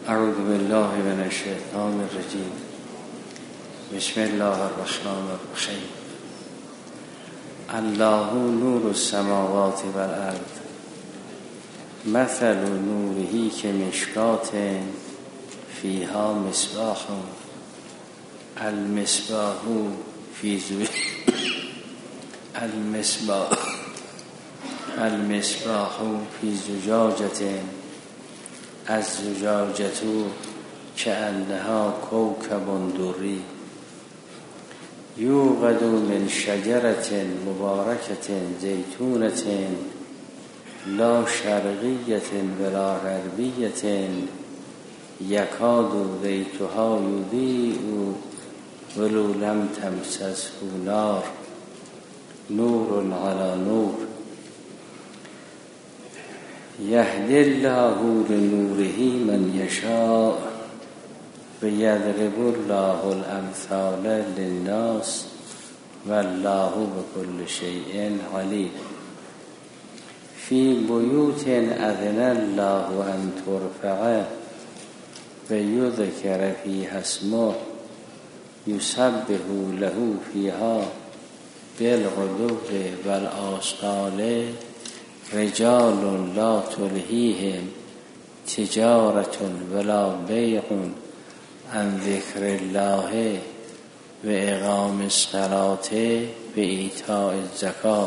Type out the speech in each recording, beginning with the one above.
اعوذ بالله من الشیطان الرجیم. بسم الله الرحمن الرحیم. الله نور السماوات والارض مثل نوره کمشکاة فیها مصباح المصباح فی زجاجة الزجاجة كأنها كوكب دري يوقد من شجرة مباركة زيتونة لا شرقية ولا غربية يكاد زيتها يضيء ولو لم تمسسه نار نور على نور يهدي الله لنوره من يشاء ويضرب الله الأمثال للناس والله بكل شيء عليم. في بيوت أذن الله أن ترفع ويذكر فيها اسمه يسبح له فيها بالغدو والآصال رجال لا تلهيهم تجارة ولا بيع عن ذكر الله وإقام الصلاة وإيتاء الزكاة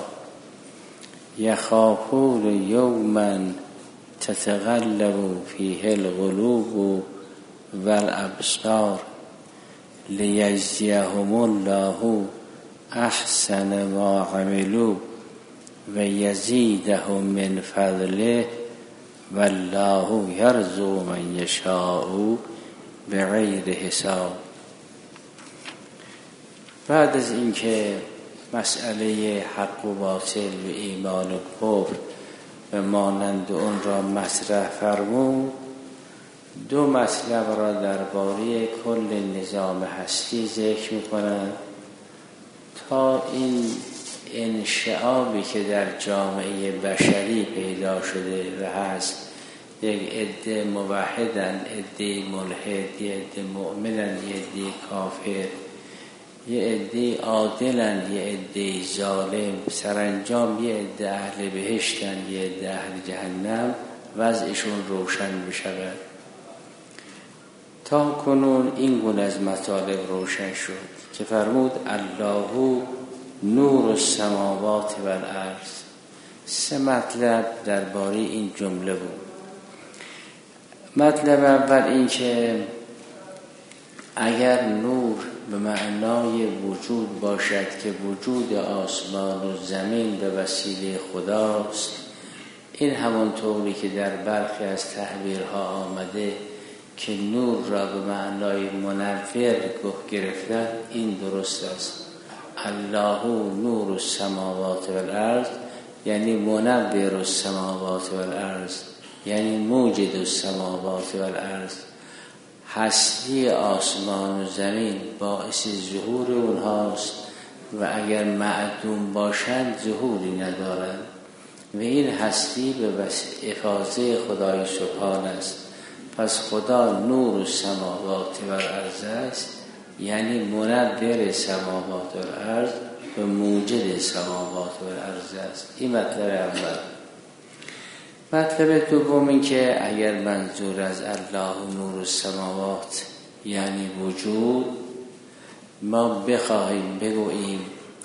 يخافون يوما تتغلب فيه القلوب والأبصار ليجزيهم الله أحسن ما عملوا ويزيدهم من فضله والله يرزق من يشاء بغیر حساب. بعد از اینکه مسئله حق و باطل و ایمان و کفر و مانند اون را مطرح فرمود، دو مطلب را درباره کل نظام هستی ذکر می‌کنند تا این انشعابی که در جامعه بشری پیدا شده و هست، یک عده موحدن، عده ملحد، یه عده مؤمنن، یه عده کافر، یه عده عادلن، یه عده ظالم، سرانجام یه عده اهل بهشتن، یه عده اهل جهنم، وضعشون روشن بشود. تا کنون این گونه از مطالب روشن شد که فرمود الله نور السماوات والارض. سه مطلب درباره این جمله بود. مطلب اول این که اگر نور به معنای وجود باشد که وجود آسمان و زمین به وسیله خداست، این همانطوری که در برخی از تعبیرها آمده که نور را به معنای منور گرفتن، این درست است. الله نور السماوات والارض یعنی منور السماوات والارض، یعنی موجد السماوات والارض. هستی آسمان و زمین باعث ظهور اونهاست و اگر معدوم باشند ظهوری ندارند و این هستی به افاضه خدای سبحان است. پس خدا نور السماوات والارض است، یعنی منور سماوات والارض و موجد سماوات والارض است. این مطلب اول. مطلب دوم این که اگر منظور از الله نور السماوات یعنی وجود، ما بخواهیم بگوییم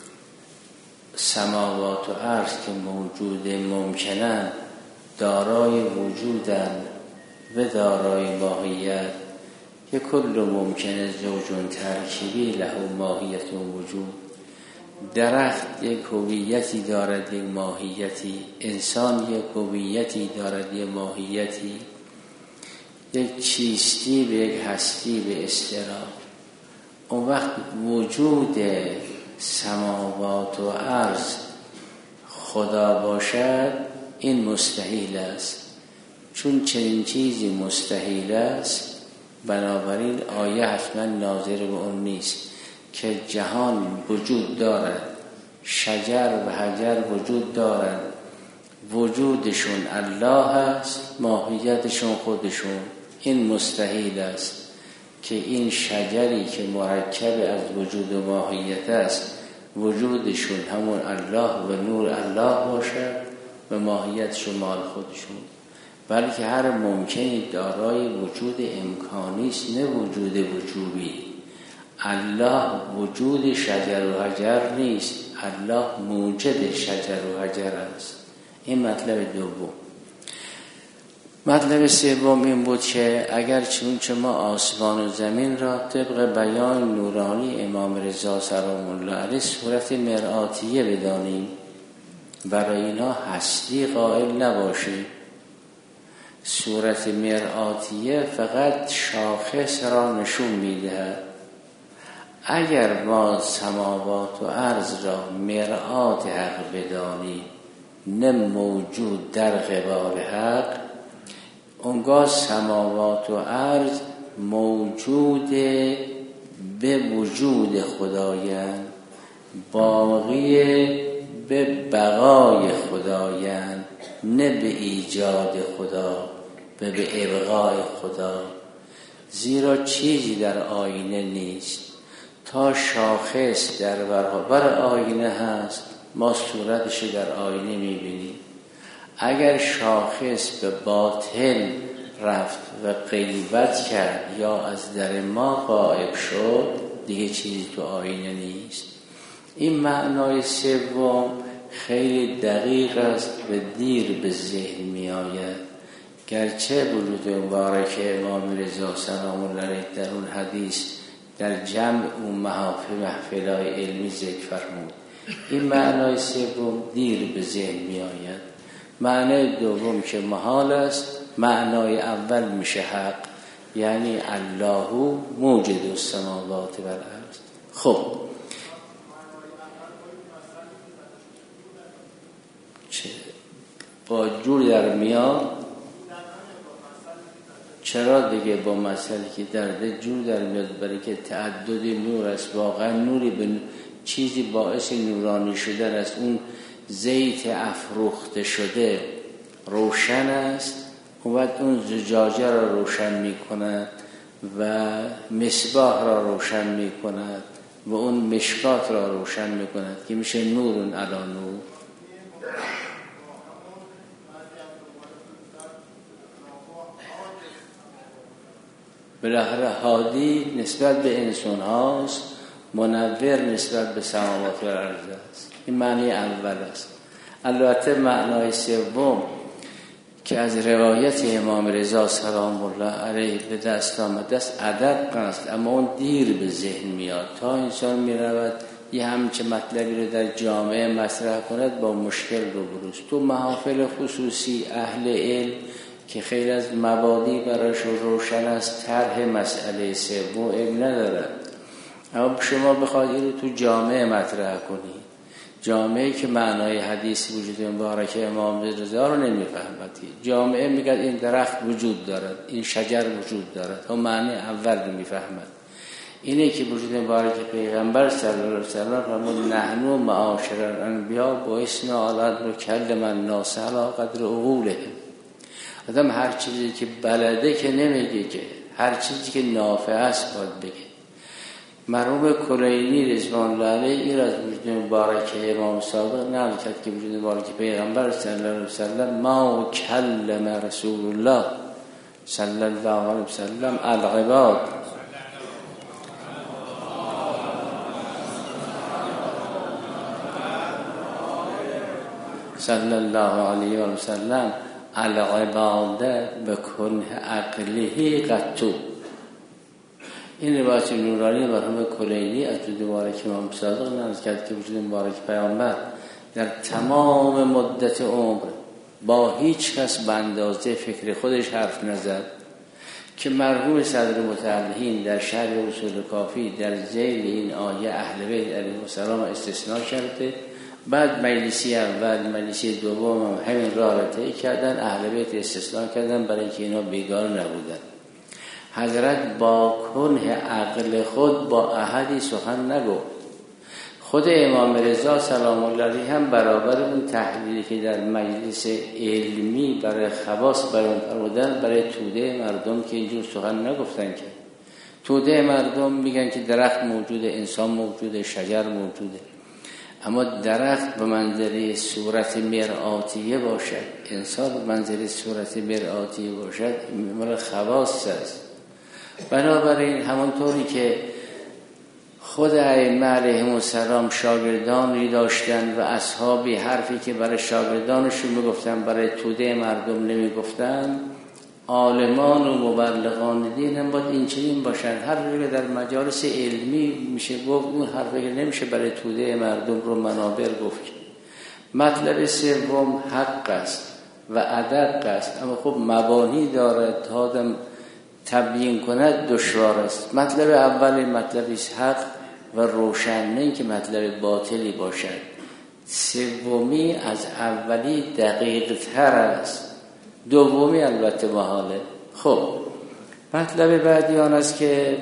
سماوات و ارض که موجود ممکنن، دارای وجودن و دارای ماهیت، که کل ممکنه زوجون ترکیبی له ماهیت و وجود. درخت یک هویتی دارد، یک ماهیتی. انسان یک هویتی دارد، یک ماهیتی. یک چیستی به یک هستی به اصطلاح. اون وقت وجود سماوات و ارض خدا باشد، این مستحیل است. چون چنین چیزی مستحیل است، بنابراین آیه حتما ناظر به اون نیست که جهان وجود دارد، شجر و حجر وجود دارند، وجودشون الله هست، ماهیتشون خودشون، این مستحیل است که این شجری که مرکب از وجود و ماهیت است وجودشون همون الله و نور الله باشد و ماهیت شمال خودشون، بلکه هر ممکنی دارای وجود امکانی است، نه وجود وجوبی. الله وجود شجر و حجر نیست، الله موجد شجر و حجر است. این مطلب دوم. مطلب سوم این بود که اگر چون ما آسمان و زمین را طبق بیان نورانی امام رضا سلام الله علیه صورت مرآتیه بدانیم، برای اینا هستی قائل نباشیم. صورت مرآتیه فقط شاخص را نشون میدهد. اگر ما سماوات و ارض را مرآت حق بدانیم، نه موجود در قبال حق، اونگاه سماوات و ارض موجود به وجود خدایند، باقی به بقای خدایند، نه به ایجاد خدا، به ابقای خدا. زیرا چیزی در آینه نیست. تا شاخص در برابر آینه هست ما صورتش در آینه میبینیم. اگر شاخص به باطل رفت و غیبت کرد یا از در ما غائب شد دیگه چیزی تو آینه نیست. این معنای سوم خیلی دقیق است و دیر به ذهن می آید، گرچه وجود مبارک امام رضا سلام الله علیه در اون حدیث در جمع اون محفل‌های علمی ذکر فرمود. این معنای سوم دیر به ذهن می آید. معنای دوم که محال است، معنای اول میشه حق، یعنی الله موجد السماوات و الارض. خب چه با جور در میاد؟ چرا دیگه با مسئله که درده جور در میاد؟ برای که تعدد نور است. واقعا نوری به چیزی باعث نورانی شدن است. اون زیت افروخته شده روشن است، و بعد اون زجاجه را روشن می کند و مصباح را روشن می کند و اون مشکات را روشن می کند که میشه نورون علی نور. بالاخره هادی نسبت به انسان هاست، منور نسبت به سماوات و ارض است. این معنی اول است. البته معنای سوم که از روایت امام رضا سلام الله علیه به دست آمده است ادب است، اما اون دیر به ذهن میاد. تا انسان میرود یه همچه مطلبی رو در جامعه مطرح کند با مشکل روبروست. تو محافل خصوصی اهل علم که خیلی از مبادی براش روشن است، طرح مسئله سوم علم ندارد. اما شما بخواید این رو تو جامعه مطرح کنید، جامعه که معنای حدیث وجود مبارک امام رضا رو نمیفهمد، جامعه میگه این درخت وجود دارد، این شجر وجود دارد، هم معنی اول رو میفهمد. اینه که وجود مبارک پیغمبر صلی الله علیه و سلم فرمود نحنو معاشر الانبیاء بعثنا علی نکلم الناس علی قدر عقولهم. آدم هر چیزی که بلده که نمیگه، که هر چیزی که نافع است باید بگه. مرحوم کلینی رضوان الله علیه این از وجود مبارک امام صادق نقل کرد که وجود مبارک پیغمبر صلی الله علیه و سلم ما کلم رسول الله صلی الله علیه و سلم العباد صلی الله علیه و سلم العباده بکنه عقله قطو. این روایت نورانی مرحوم کلینی از وجود مبارک امام صادق نقل کرد که وجود مبارک پیامبر در تمام مدت عمر با هیچ کس به اندازه فکر خودش حرف نزد، که مرحوم صدر متعلهین در شرح اصول کافی در ذیل این آیه اهل بیت علیهم السلام استثناء کرده. بعد مجلسی اول مجلسی دوم هم همین راه را طی کردن، اهل بیت استثناء کردن برای اینکه اینا بیگار نبودن. حضرت با کنه عقل خود با احدی سخن نگفت. خود امام رضا سلام الله علیه هم برابر اون تحلیلی که در مجلس علمی برای خواص بیان فرمودن برای توده مردم که اینجور سخن نگفتن که توده مردم میگن که درخت موجوده، انسان موجوده، شجر موجوده، اما درخت به منزله صورت مرآتیه باشد، انسان به منزله صورت مرآتیه باشد، مال خواص است. بنابراین همونطوری که خود ائمه علیهم السلام شاگردانی داشتن و اصحابی حرفی که برای شاگردانشون میگفتن برای توده مردم نمیگفتن، عالمان و مبلغان دین هم باید این چنین باشن. هر جایی در مجالس علمی میشه گفت اون حرفی که نمیشه برای توده مردم رو منابر گفت. مطلب سوم حق است و ادق است، اما خب مبانی دارد تا آدم تبیین کند دشوار است. مطلب اولی مطلبی حق و روشن، نه اینکه مطلب باطلی باشد. سومی از اولی دقیق تر است، دومی البته محاله. خب مطلب بعدی آن است که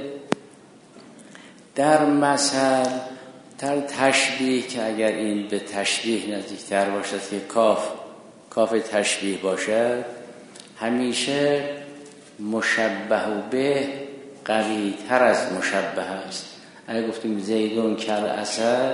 در مثل در تشبیه، که اگر این به تشبیه نزدیکتر باشد که کاف تشبیه باشد، همیشه مشبه به قوی تر از مشبه است. اگر گفتیم زیدون کل اسد،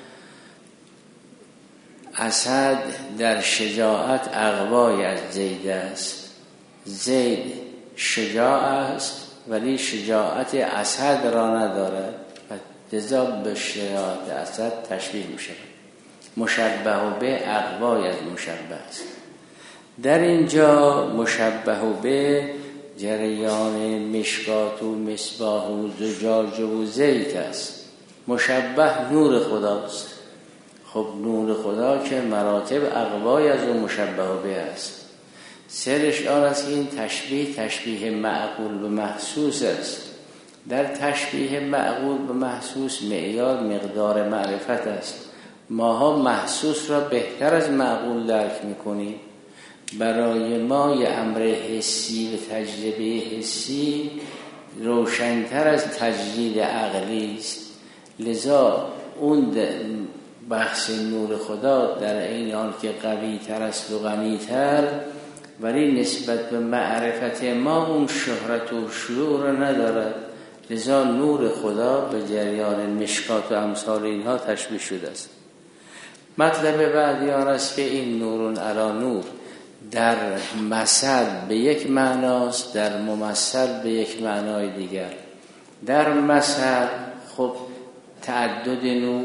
اسد در شجاعت اقوای از زید است. زید شجاع است ولی شجاعت اسد را ندارد و لذا به شجاعت اسد تشبیه میشه. مشبه به اقوای از مشبه است. در اینجا مشبه به جریان مشکات و مصباح و زجاج و زیت است. مشبه نور خداست. خب نور خدا که مراتب اقوای از اون مشبه به است. سرش آن است که این تشبیه معقول به محسوس است. در تشبیه معقول به محسوس معیار مقدار معرفت است. ماها محسوس را بهتر از معقول درک میکنیم. برای ما یه امر حسی و تجربه حسی روشن‌تر از تجرید عقلی است. لذا اون بحث نور خدا در این حال که قوی تر است و غنی تر، ولی نسبت به معرفت ما اون شهرت و شیوع را ندارد. لذا نور خدا به جریان مشکات و امثال اینها تشبیه شده است. مطلب بعدی آن است که این نورون علی نور در مثل به یک معناست، در ممثل به یک معنای دیگر. در مثل خب تعدد نور،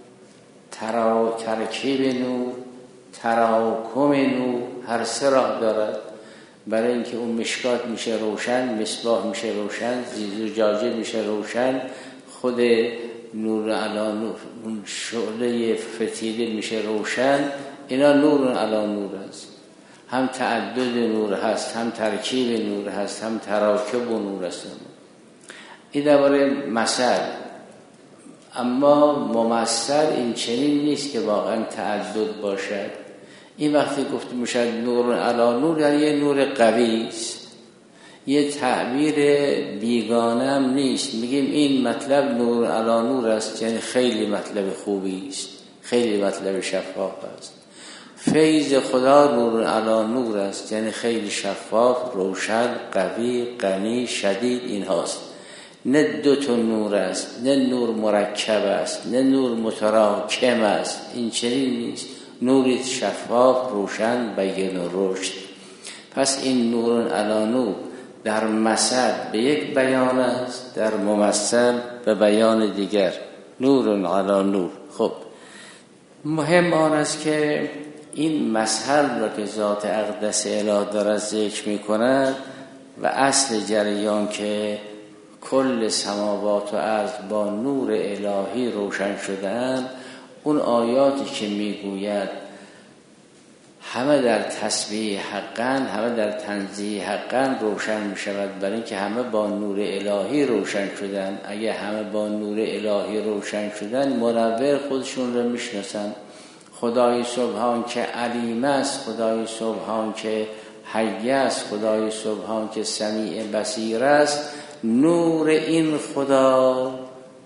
ترکیب نور، تراکم نور هر سه راه دارد. برای اینکه اون مشکات میشه روشن، مصباح میشه روشن، زجاجه میشه روشن، خود نور علی نور اون شعله فتیله میشه روشن. اینا نور علی نور است. هم تعدد نور هست، هم ترکیب نور هست، هم تراکب و نور هست. این درباره مثل. اما ممثل این چنین نیست که واقعا تعدد باشد. این وقتی گفته میشد نور علی نور، یعنی یه نور قوی است، یه تعبیر بیگانه هم نیست. میگیم این مطلب نور علی نور است، یعنی خیلی مطلب خوبی است، خیلی مطلب شفاف است. فیض خدا نور علی نور است، یعنی خیلی شفاف، روشن، قوی، غنی، شدید. این هاست. نه دو تا نور است، نه نور مرکب است، نه نور متراکم است. این چنین نیست. نوری شفاف، روشن، بین و رشد. پس این نور علی نور در مثل به یک بیان است، در ممثل به بیان دیگر. نور علی نور. خب مهم آن است که این مثل را که ذات اقدس الهی دارد ذکر می کند و اصل جریان که کل سماوات و ارض با نور الهی روشن شدند، اون آیاتی که میگوید همه در تسبیح حقاً، همه در تنزیه حقاً روشن می شود، برای اینکه همه با نور الهی روشن شدن. اگه همه با نور الهی روشن شدن، منور خودشون رو میشناسن. خدای سبحان که علیم است، خدای سبحان که حی است، خدای سبحان که سمیع بصیر است. نور این خدا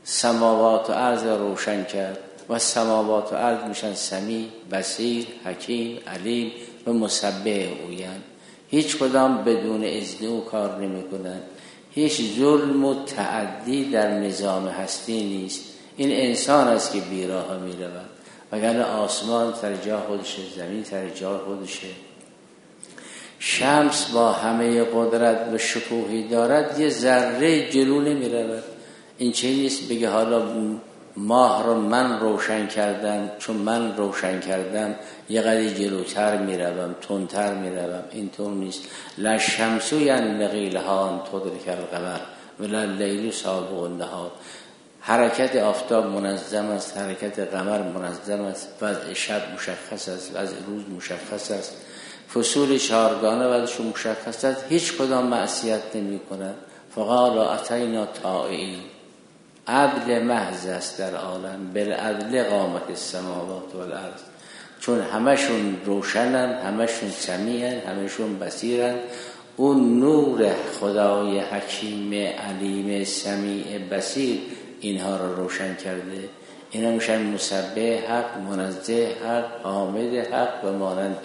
سماوات و ارض را روشن کرد و سماوات و ارض میشن سمیع، بصیر، حکیم، علیم و مسبح اویند. هیچ کدام بدون اذن او کار نمیکنند. هیچ ظلم و تعدی در نظام هستی نیست. این انسان است که بیراه میرود، وگرنه آسمان سر جا خودشه، زمین سر جا خودشه. شمس با همه قدرت و شکوهی دارد، یه ذره جلو نمیرود. این چه نیست بگه حالا ماه رو من روشن کردم، چون من روشن کردم یه قدری جلوتر میروم، تندتر میروم. اینطور نیست. لا شمس ینبغی لها ان تدرک القمر ولا اللیل سابق النهار. حرکت آفتاب منظم است، حرکت قمر منظم است، وضع شب مشخص است، وضع روز مشخص است، فصول چهارگانه وضعشون مشخص است. هیچ کدام معصیت نمی کنند. فقال اتینا طائعین. عدل محض است در عالم. بالعدل قامت السماوات والارض. چون همشون روشنن، همشون سمیعن، همشون بصیرن. اون نور خدای حکیم علیم سمیع بصیر اینها رو روشن کرده. اینا میشن مسبح حق، منزه حق، حامد حق و مانند.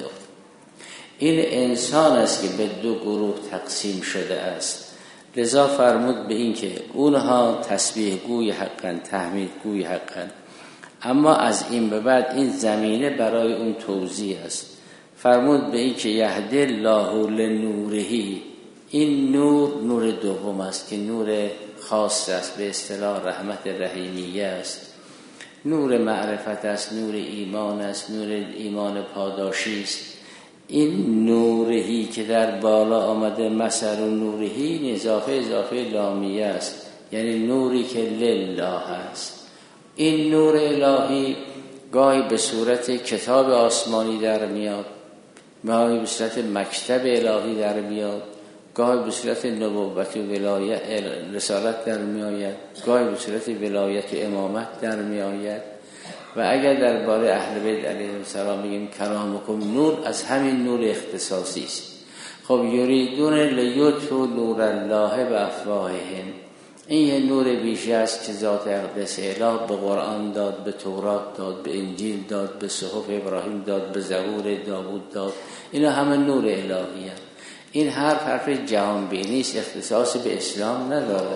این انسان است که به دو گروه تقسیم شده است. لذا فرمود به این که اونها تسبیح گوی حقن، تحمید گوی حقن، اما از این به بعد این زمینه برای اون توضیح است. فرمود به این که یهدی الله لنورهی. این نور دوم است که نور خاص است، به اصطلاح رحمت رحیمیه است. نور معرفت است، نور ایمان است، نور ایمان پاداشی است. این نورهی که در بالا آمده مثل نورهی اضافه لامیه است، یعنی نوری که لله است. این نور الهی گاهی به صورت کتاب آسمانی در میاد، گاهی به صورت مکتب الهی در میاد، گاهی به صورت نبوت و ولایت رسالت در میآید، گاهی به صورت ولایت و امامت در میآید. و اگر درباره اهل بیت علیهم السلام میگیم کلامکم نور، از همین نور اختصاصی است. خب یریدون لیطفئوا نور الله بافواههم. این یه نور بیشه است که ذات اقدس الهی به قرآن داد، به تورات داد، به انجیل داد، به صحف ابراهیم داد، به زبور داوود داد. اینا همه نور الهی هست. این حرف جهان بینی است، اختصاصی به اسلام نداره.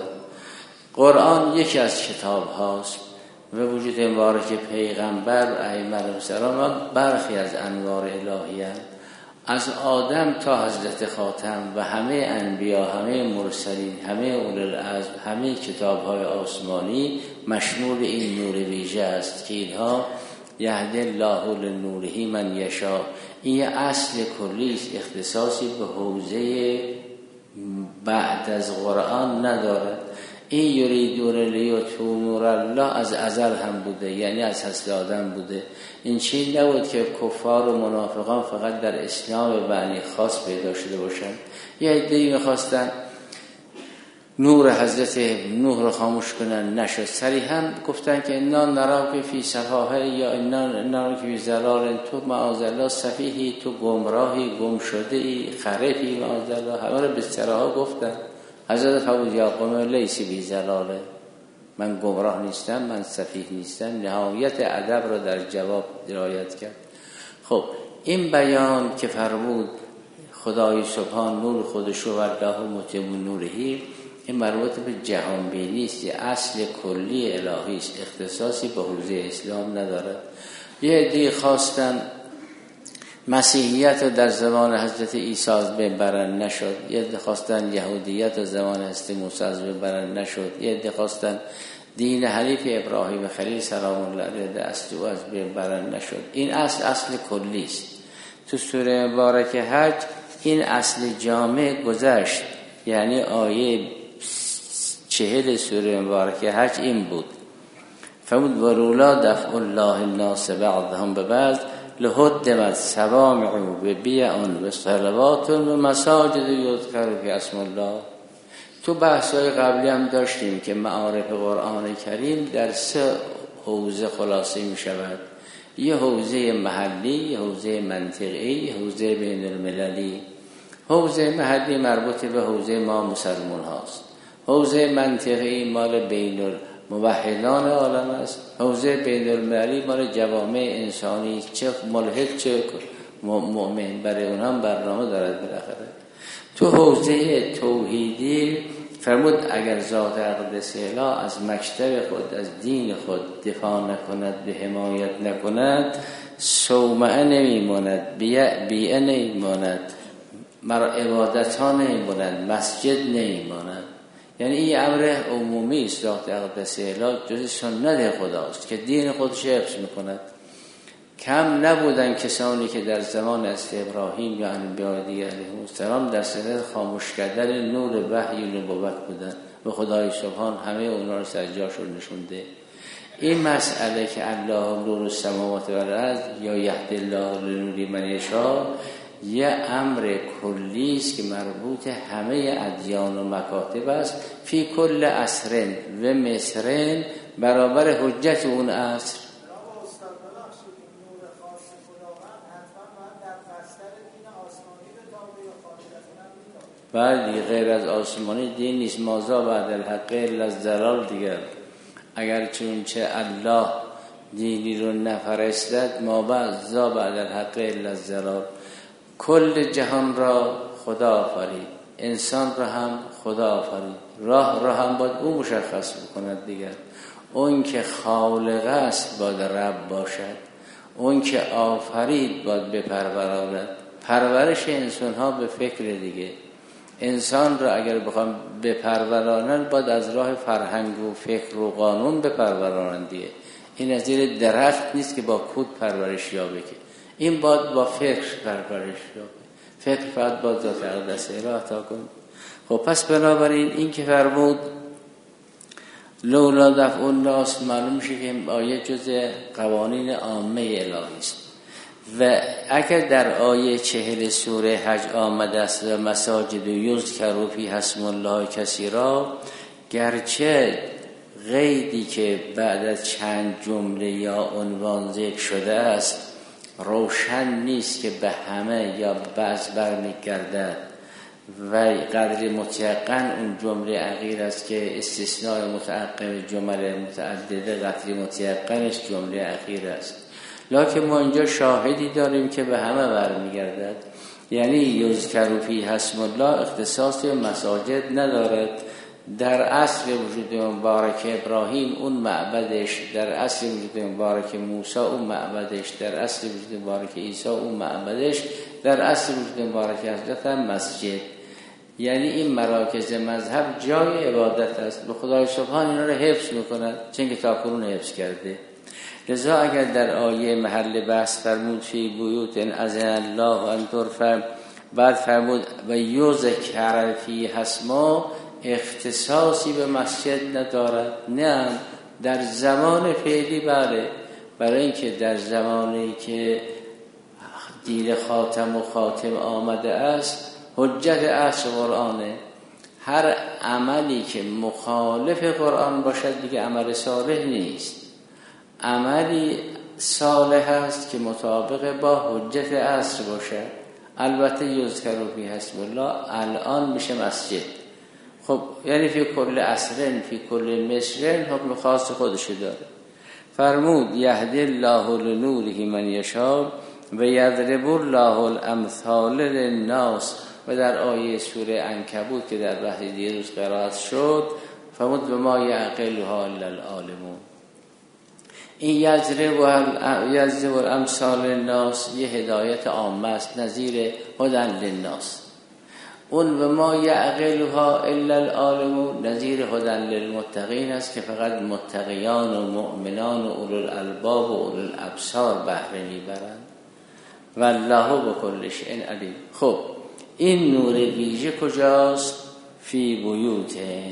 قرآن یکی از کتاب هاست و وجود مبارک پیغمبر ائمه علیهم السلام برخی از انوار الهی هست. از آدم تا حضرت خاتم و همه انبیا، همه مرسلین، همه اولوالعزم، همه کتاب‌های آسمانی مشمول این نور ویژه است که اینها یهدی الله لنوره من یشاء. این اصل کلی است، اختصاصی به حوزه بعد از قرآن ندارد. این یریدون لیطفئوا نور الله از ازل هم بوده، یعنی از حضرت آدم بوده. این چیز نبود که کفار و منافقان فقط در اسلام به معنی خاص پیدا شده باشند. یه عده‌ای می‌خواستن نور حضرت نوح رو خاموش کنن، نشد. صریحاً گفتن که انا نراک فی سفاهه یا انا نراک فی ضلال، تو معاذالله سفیهی، تو گمراهی، گم شده ای، خرفی معاذالله. همه رو به صراحت گفتن. حضرت فرمود یا قوم لیس بی ضلاله، من گمراه نیستم، من سفیه نیستم. نهایت ادب را در جواب رعایت کرد. خب این بیان که فرمود خدای سبحان نور خودش و الله متم نورهی، این مربوط به جهان بینی است، اصل کلی الهی است، اختصاصی به حوزه اسلام ندارد. یه عده خواستن مسیحیت در زمان حضرت عیسی از بین برن، نشد. یه عده خواستن یهودیت از زمان حضرت موسی از بین برن، نشد. یه عده خواستن دین حنیف ابراهیم خلیل سلام الله علیه اصل از بین برن، نشد. این اصل کلی است. تو سوره مبارک حج این اصل جامع گذشت، یعنی آیه 40 سوره مبارک حج این بود. فرمود ولولا دفع الله الناس بعضهم ببعض لهدمت صوامع و بیع و صلوات و مساجد یذکر فی اسم الله. تو بحث‌های قبلی هم داشتیم که معارف قرآن کریم در 3 حوزه خلاصه می شود. یه حوزه محلی، یه حوزه منطقی، یه حوزه بین المللی. حوزه محلی مربوط به حوزه ما مسلمان هاست. حوزه منطقی مال بین موحدان عالم است. حوزه بین المللی مال جوامع انسانی، چه ملحد چه مؤمن، برای اونها برنامه دارد. بالاخره تو حوزه توحیدی فرمود اگر ذات اقدس الهی از مکتب خود، از دین خود دفاع نکند، به حمایت نکند، صومعه نمیماند، بیعه نمیماند، عبادت ها نمیماند، مسجد نمیماند. یعنی این امر عمومی است. ذات اقدس الهی جز سنت خداست که دین خودش حفظ میکند. کم نبودن کسانی که در زمان از ابراهیم یا انبیاء دیگه علیهم السلام در صدد خاموش کردن نور وحی و نبوت بودن و خدای سبحان همه اونا رو سر جاشون نشونده. این مسئله که الله نور السماوات و الارض یا یهدی الله لنور من یشاء یه امر کلی است که مربوط همه ادیان و مکاتب است. فی کل عصر و مصر برابر حجت اون عصر. بله، غیر از آسمانی دین نیست. مازا بعد الحق الا الضلال دیگر. اگر چونچه الله دینی رو نفرستد، ما بعد الحق الا الضلال. کل جهان را خدا آفرید، انسان را هم خدا آفرید، راه را هم باید او مشخص بکند دیگر. اون که خالق است باید رب باشد، اون که آفرید باید بپروراند. پرورش انسان ها به فکر دیگه. انسان را اگر بخوام بپرورانند باید از راه فرهنگ و فکر و قانون بپرورانند دیگه. این از زیر درخت نیست که با کود پرورش یابه، که این باید با فکر پرورش یابه. فکر فقط باید ذات اقدس الهی عطا کن. خب پس بنابراین این که فرمود لولا دفع الناس، معلوم میشه که این آیه جز قوانین عامه الهی است. و اگر در آیه 40 سوره حج آمده است و مساجد یذکر فیها اسم الله کثیرا، گرچه قیدی که بعد از چند جمله یا عنوان ذکر شده است روشن نیست که به همه یا بعض برمیگردد و قدر متیقن اون جمله اخیر است که استثناء متعقب جمله متعدده قدر متیقنش جمله اخیر است. لکن ما اینجا شاهدی داریم که به همه برمیگردد. یعنی یذکر فیها اسم الله اختصاص به مساجد ندارد. در اصل وجود مبارک ابراهیم اون معبدش، در اصل وجود مبارک موسی اون معبدش، در اصل وجود مبارک عیسی اون معبدش، در اصل وجود مبارک حضرت هم مسجد. یعنی این مراکز مذهب جای عبادت است. به خدای سبحان اینا رو حفظ میکند چون که تاکنون حفظ کرده. لذا اگر در آیه محل بحث فرمود فی بیوت اذن الله ان ترفع، بعد فرمود و یذکر فیها اسمه، اختصاصی به مسجد ندارد. نه، در زمان فعلی بله، برای اینکه در زمانی که دین خاتم و خاتم آمده است حجت اصل قرآنه. هر عملی که مخالف قرآن باشد دیگه عمل صالح نیست. عملی صالح است که مطابق با حجت اصل باشد. البته یذکر فیها اسم الله الان میشه مسجد. خب یعنی فی کل عصرن فی کل مصرن حکم خاص خودشو داره. فرمود یهدی الله لنوره من یشاء و یضرب الله الامثال للناس. و در آیه سوره عنکبوت که در بحث دیروز قرائت شد فرمود بما یعقلها الا العالمون. این یضرب الامثال للناس یه هدایت عامه است، نظیر هدی للناس. اون و ما یعقلها الا العالمون نظیر هدی للمتقین است که فقط متقیان و مؤمنان و اولو الالباب و اولو الابصار بهره میبرند. والله بكل شیء علیم. خب این نور ویژه کجاست؟ فی بیوت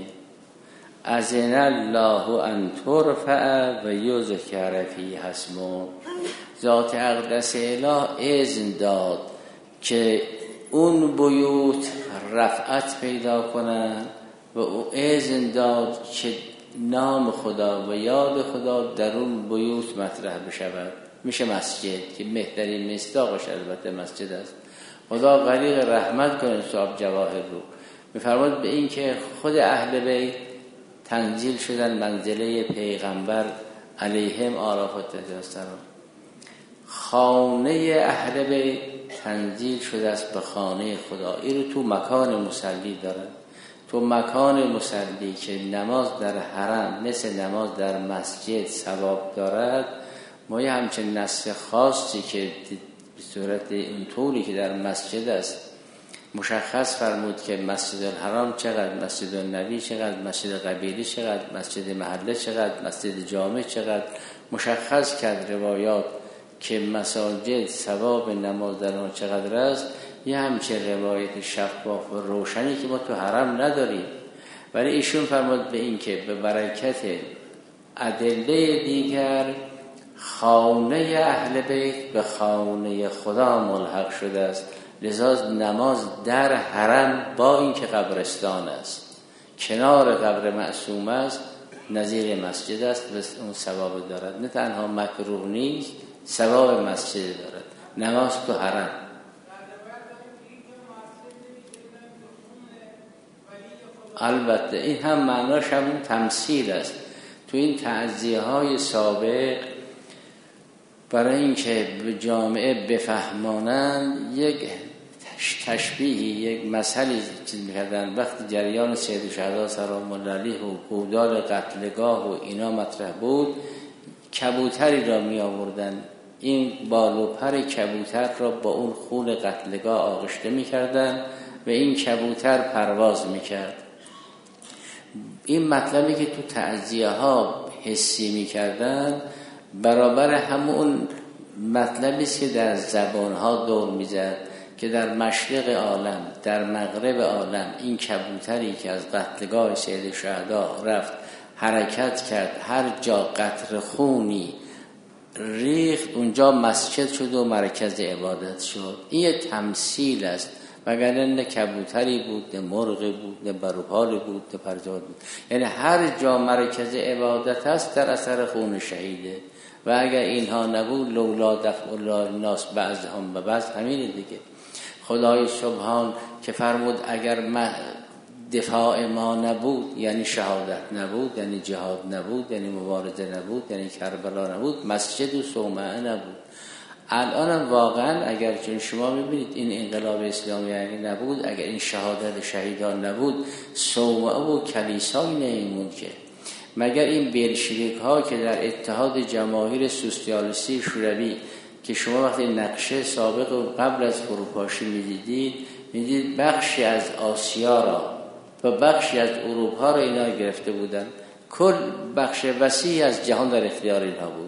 اذن الله ان ترفع و یذکر فیها اسمه. ذات اقدس الهی اذن داد که اون بیوت رفعت پیدا کنن و او اذن داد که نام خدا و یاد خدا در اون بیوت مطرح بشود. میشه مسجد که بهترین مصداقش البته مسجد است. خدا غریق رحمت کنه صاحب جواهر رو. میفرماد به این که خود اهل بیت تنزیل شدن منزله پیغمبر علیهم آرافت السلام. خانه اهل بیت تنزیل شده است به خانه خدا. این رو تو مکان مصلی دارن. تو مکان مصلی که نماز در حرم مثل نماز در مسجد ثواب دارد، ما یه همچین نص خاصی که به صورت اون طوری که در مسجد است مشخص فرمود که مسجد الحرام چقدر، مسجد النبی چقدر، مسجد قبیلی چقدر، مسجد محله چقدر، مسجد جامع چقدر، مشخص کرد روایات که مساجد ثواب نماز در آن چقدر است. یه همچین روایت شفاف و روشنی که ما تو حرم نداریم، ولی ایشون فرمود به این که به برکت ادله دیگر خانه اهل بیت به خانه خدا ملحق شده است. لذا نماز در حرم با این که قبرستان است، کنار قبر معصوم است، نظیر مسجد است و اون ثواب دارد. نه تنها مکروه نیست، ثواب مسجد دارد نماز تو حرم. البته این هم معناش همون تمثیل است. تو این تعزیه های سابق برای اینکه به جامعه بفهمانند یک تشبیهی، یک مثلی چیز می‌کردن. وقتی جریان سید الشهدا سلام الله علیه و گودال قتلگاه و اینا مطرح بود، کبوتری را می آوردن، این بال و پر کبوتر را با اون خون قتلگاه آغشته می‌کردن و این کبوتر پرواز می‌کرد. این مطلبی که تو تعزیه ها حسی می‌کردن برابر همون مطلبی است که در زبان ها دور می‌زد که در مشرق عالم، در مغرب عالم، این کبوتری که از قتلگاه سید الشهدا رفت حرکت کرد، هر جا قطره خونی ریخت اونجا مسجد شد و مرکز عبادت شد. این یه تمثیل است، وگرنه نه کبوتری بود، نه مرغ بود، نه بروپال بود، نه پرزاد بود. یعنی هر جا مرکز عبادت است در اثر خون شهیده. و اگر اینها نبود لولا دفع الله الناس بعضهم به بعض، همینه دیگه. خدای سبحان که فرمود اگر دفاع ما نبود، یعنی شهادت نبود، یعنی جهاد نبود، یعنی مبارزه نبود، یعنی کربلا نبود، مسجد و صومعه نبود. الان واقعا اگر چون شما میبینید این انقلاب اسلامی یعنی نبود، اگر این شهادت شهیدان نبود، صومعه و کلیسایی نمیموند که. مگر این بلشویک ها که در اتحاد جماهیر سوسیالیستی شوروی که شما وقتی نقشه سابق و قبل از فروپاشی میدید بخشی از آسیا را و بخشی از اروپا را اینا گرفته بودن. کل بخش وسیعی از جهان در اختیار اینها بود.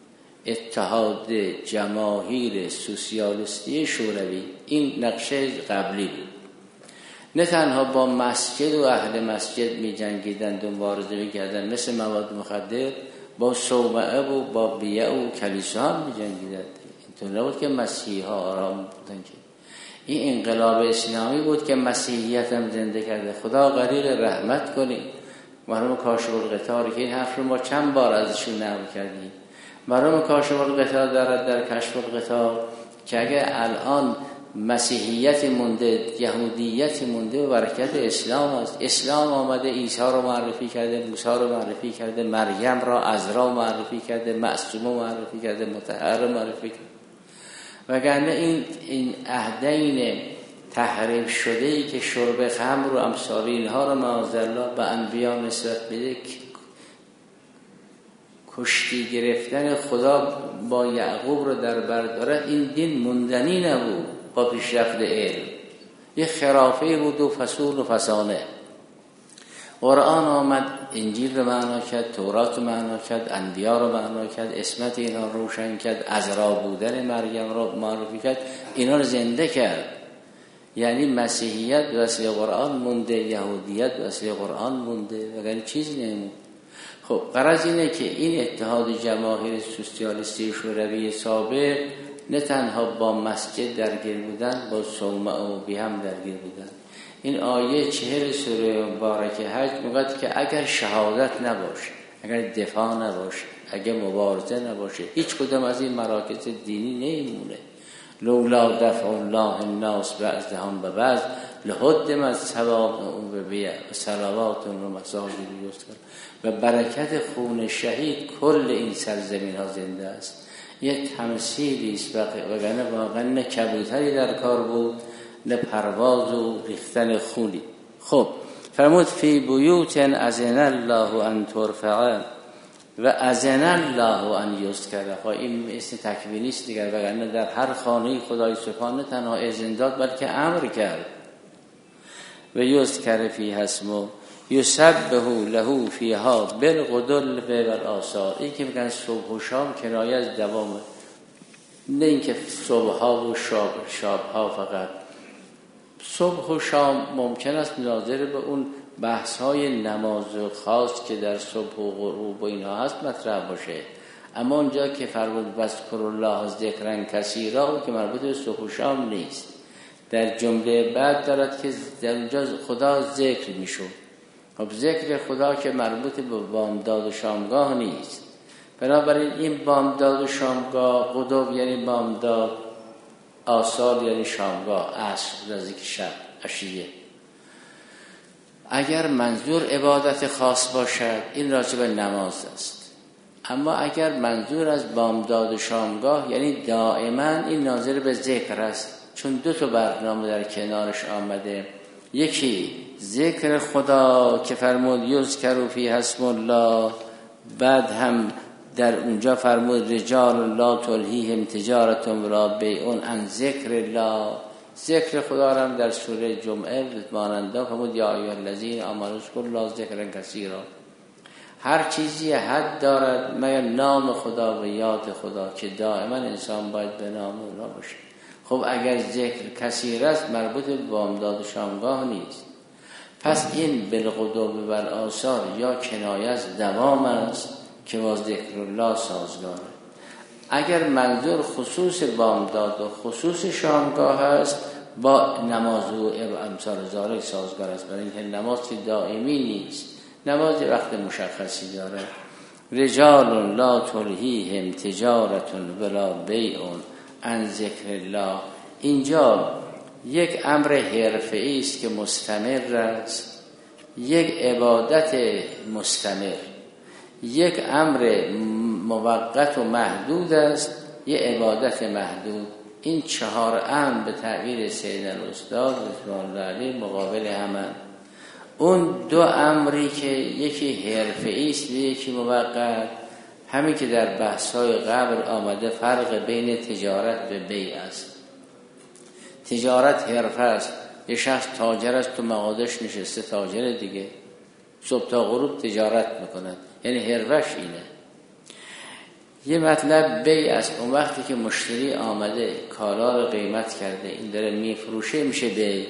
اتحاد جماهیر سوسیالیستی شوروی این نقشه قبلی بود. نه تنها با مسجد و اهل مسجد می جنگیدند و مبارزه می کردند مثل مواد مخدر، با صومعه و با بیعه و کلیسا هم می جنگیدند. اینطور نبود که مسیحی ها آرام بودن که. این انقلاب اسلامی بود که مسیحیت هم زنده کرده. خدا غریق رحمت کنید. مرحوم کاشف القطار که این حرف رو ما چند بار ازشون نقل کردیم. مرحوم کاشف القطار دارد در کشف القطار که اگر الان مسیحیت مونده، یهودیت مونده و برکت اسلام است. اسلام آمده عیسی رو معرفی کرده، موسی رو معرفی کرده، مریم را عذرا معرفی کرده، معصومه معرفی کرده، مطهر معرفی کرده. وگرنه این عهدین تحریم شده ای که شرب خمر و امثال اینها رو معاذالله به انبیا نسبت بده، کشتی گرفتن خدا با یعقوب رو در بر داره، این دین موندنی نبود. با پیشرفت علم یه خرافه بود و فصول و فسانه. قرآن آمد انجیل رو معنا کرد، تورات رو معنا کرد، انبیا رو معنا کرد، اسمت اینا رو روشن کرد، عذرا بودن مریم رو معرفی کرد، اینا رو زنده کرد. یعنی مسیحیت وسیله قرآن مونده، یهودیت وسیله قرآن مونده، وگرنه چیزی نمونده. خب غرض اینه که این اتحاد جماهیر سوسیالیستی شوروی سابق نه تنها با مسجد درگیر بودن، با صومعه و بی هم درگیر بودن. این آیه 40 سوره مبارکه حج میگه که اگر شهادت نباشه، اگر دفاع نباشه، اگر مبارزه نباشه، هیچ کدام از این مراکز دینی نمیمونه. لولا دفع الله الناس بعضهم ببعض، لهدمت صوامع و بیع و صلوات و مساجد یذکر. و برکت خون شهید کل این سرزمین ها زنده است. یه تمثیلی است، وگرنه واقعا نه کبوتری در کار بود نه پرواز و ریختن خونی. خب فرمود فی بیوت اذن الله ان ترفع و اذن الله ان یذکر. این اسم تکوینی است دیگر، وگرنه در هر خانه خدای سبحانه تنها اذن داد بلکه امر کرد. و یذکر فیها اسمه یسبح له فیها بالغدو والآصال. این که میگن صبح و شام کنایه از دوامه، نه اینکه صبح ها و شب ها فقط. صبح و شام ممکن است ناظر به اون بحث های نماز خاص که در صبح و غروب و اینها هست مطرح باشه، اما اونجا که فرمود واذکروا الله ذکرا کثیرا که مربوط به صبح و شام نیست. در جمله بعد دارد که در اونجا خدا ذکر میشود. خب ذکر خدا که مربوط به بامداد و شامگاه نیست، بنابراین این بامداد و شامگاه، غدو یعنی بامداد، آصال یعنی شامگاه، عصر نزدیک شب، عشیه. اگر منظور عبادت خاص باشد این راجع به نماز است، اما اگر منظور از بامداد و شامگاه یعنی دائما، این ناظر به ذکر است، چون دو تا برنامه در کنارش آمده. یکی ذکر خدا که فرمود یذکر فیها اسم الله، بعد هم در اونجا فرمود رجال لا تلهیهم تجارت ولا بیع عن ذکر الله. ذکر خدا را هم در سوره جمعه ماننده فرمود یا ایها الذین آمنوا اذکروا الله ذکرا کثیرا. هر چیزی حد دارد مگر نام خدا و یاد خدا که دائما انسان باید به نام الله باشه. خب اگر ذکر کثیر است مربوط به بامداد و شامگاه نیست، پس این بالغدو و بالآصال یا کنایه از دوام است که با ذکر الله سازگاره. اگر منظور خصوص بامداد و خصوص شامگاه است با نماز و امثال ذالک سازگار است، برای اینکه نماز دائمی نیست، نماز وقت مشخصی داره. رجال لا تلهیهم تجارت ولا بیع عن ذکر الله. اینجا یک امر حرفه‌ای است که مستمر است، یک عبادت مستمر، یک امر موقت و محدود است، یک عبادت محدود. این چهار امر به تعبیر سید الاستاد رضوان الله علیه مقابل همان. اون دو امری که یکی حرفه‌ای است و یکی موقت، همین که در بحث‌های قبل آمده فرق بین تجارت و بیع است. تجارت حرفه است، یه شخص تاجر است تو مغازش نشسته تاجر دیگه، صبح تا غروب تجارت میکند، یعنی حرفش اینه. یه مطلب بیع است، اون وقتی که مشتری آمده کالا رو قیمت کرده این داره میفروشه میشه بیع.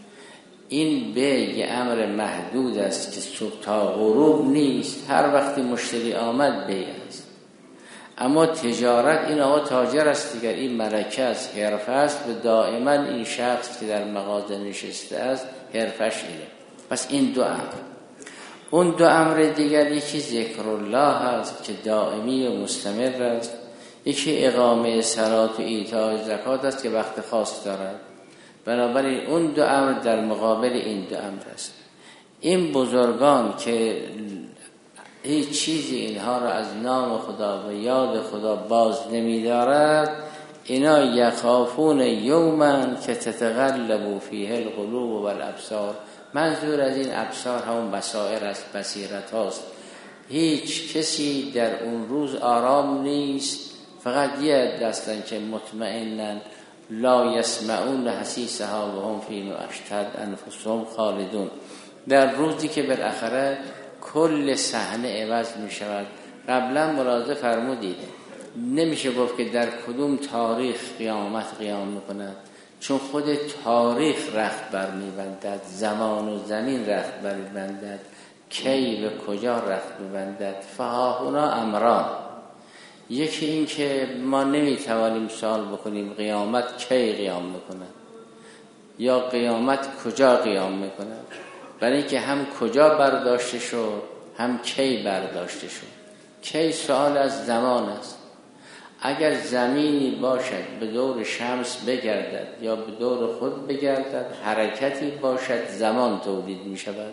این بیع یه امر محدود است که صبح تا غروب نیست، هر وقتی مشتری آمد بیع است. اما تجارت این آقا تاجر است دیگر، این ملکه است، حرفه است و دائما این شخص که در مغازه نشسته است حرفش اینه. پس این دو امر. اون دو امر دیگر یکی ذکر الله است که دائمی و مستمر است، یکی اقامه صلات و ایتاء زکات است که وقت خاص دارد. بنابراین اون دو امر در مقابل این دو امر است. این بزرگان که هیچ چیزی اینها را از نام خدا و یاد خدا باز نمی دارد، اینا یخافون یوما که تتقلب فیه القلوب و الابصار. منظور از این ابصار همون بصائر است، بصیرت هاست. هیچ کسی در اون روز آرام نیست، فقط یه دستن که مطمئنن لا یسمعون حسیسها و هم فی ما اشتهت انفسهم خالدون. در روزی که بالاخره کل صحنه عوض می شود. قبلا ملاحظه فرمودید نمیشه گفت که در کدوم تاریخ قیامت قیام میکند، چون خود تاریخ رخت بر میبندد، زمان و زمین رخت بر میبندد، کی و کجا رخت میبندد. فهاهنا امران، یکی این که ما نمیتوانیم سوال بکنیم قیامت کی قیام میکند یا قیامت کجا قیام میکند، برای اینکه هم کجا برداشته شد هم کی برداشته شد. کی سوال از زمان است، اگر زمینی باشد به دور شمس بگردد یا به دور خود بگردد، حرکتی باشد، زمان تولید می شود.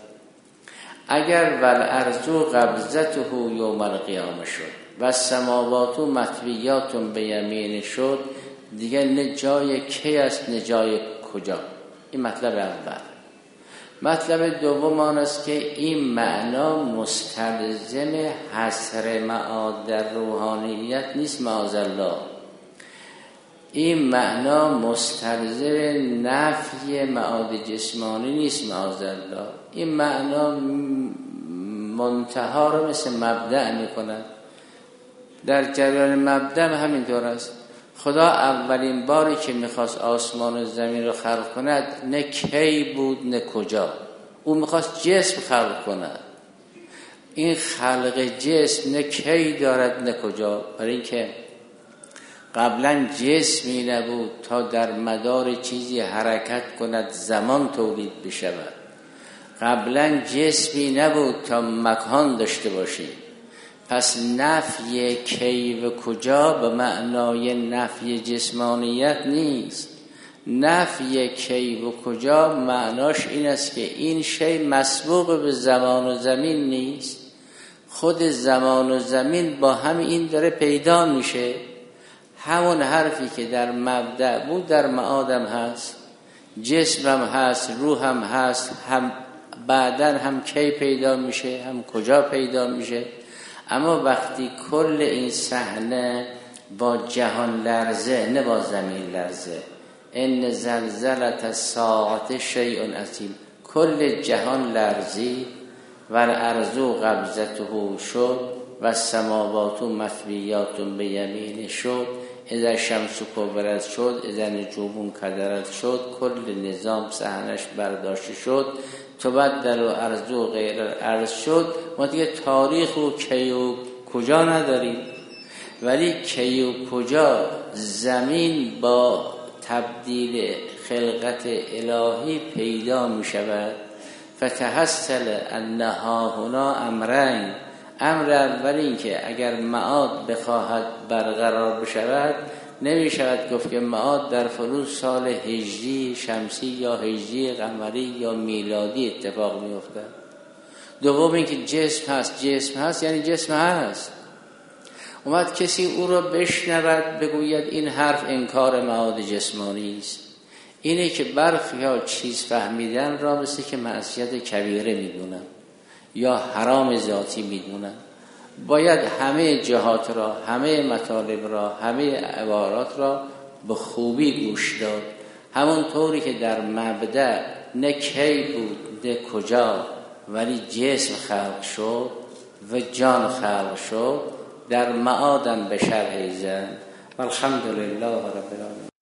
اگر والارض قبضته یوم القیامه شد و السماوات مطویات بیمینه شد، دیگه نه جای کی است نه جای کجا. این مطلب اول. مطلب دوم آن است که این معنا مستلزم حصر معاد در روحانیت نیست معاذالله. این معنا مستلزم نفی معاد جسمانی نیست معاذالله. این معنا منتها رو مثل مبدأ می‌کند. در جریان مبدأ همینطور است. خدا اولین باری که میخواست آسمان و زمین رو خلق کند نه کی بود نه کجا. او میخواست جسم خلق کند. این خلق جسم نه کی دارد نه کجا، برای اینکه قبلا جسمی نبود تا در مدار چیزی حرکت کند زمان تولید بشود. قبلا جسمی نبود تا مکان داشته باشی. پس نفی کی و کجا به معنای نفی جسمانیت نیست. نفی کی و کجا معناش این است که این شی مسبوق به زمان و زمین نیست. خود زمان و زمین با هم این داره پیدا میشه. همون حرفی که در مبدأ بود در معادم هست. جسمم هست، روحم هست، هم بعدن هم کی پیدا میشه هم کجا پیدا میشه. اما وقتی کل این صحنه با جهان لرزه نه با زمین لرزه، ان زلزلة الساعة شیء عظیم، کل جهان لرزی و الارض قبضته شد و السماوات مطویات بیمینه شد، اذا الشمس کورت شد، اذا النجوم کدرت شد، کل نظام صحنش برداشته شد، تبدل و ارض و غیر ارض شد. ما دیگه تاریخ و کی و کجا نداریم، ولی کی و کجا زمین با تبدیل خلقت الهی پیدا می شود. فتحصل انها هنا امرین. امر اول این که اگر معاد بخواهد برقرار بشود نمی شود گفت که معاد در فروض سال هجری شمسی یا هجری قمری یا میلادی اتفاق می افتد. دوم این که جسم هست یعنی جسم هست. اومد کسی او را بشنود بگوید این حرف انکار معاد جسمانی است، اینه که برخی ها چیز فهمیدن را مثل که معصیت کبیره میدونن یا حرام ذاتی میدونن. باید همه جهات را، همه مطالب را، همه عبارات را به خوبی گوش داد. همون طوری که در مبدأ نه کی بود نه کجا ولی جسم خلق شد و جان خلق شد، در معادم به شرح زن. والحمدلله رب العالمین.